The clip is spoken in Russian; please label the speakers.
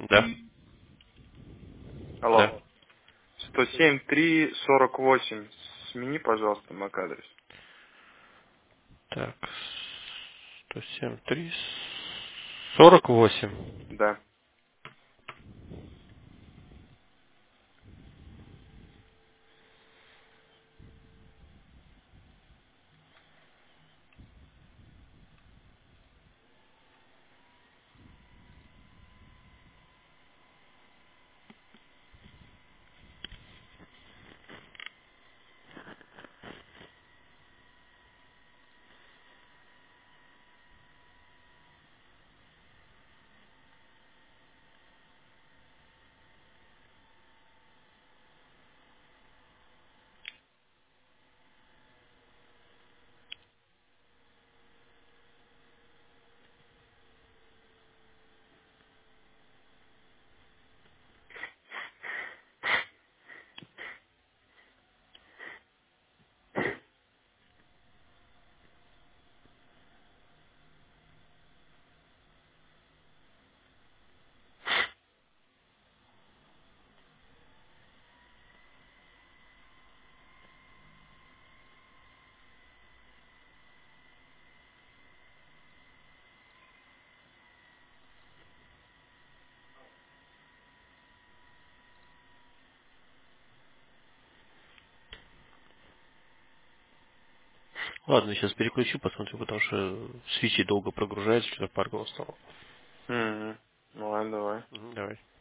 Speaker 1: Да,
Speaker 2: Алло.
Speaker 1: да.
Speaker 2: 107-3-48. Смени, пожалуйста, MAC-адрес.
Speaker 1: Так, 107.3, 48.
Speaker 2: Да.
Speaker 1: Ладно, сейчас переключу, посмотрю, потому что свечи долго прогружается, что-то паркового стало.
Speaker 2: Угу. Ну ладно, давай.
Speaker 1: Давай.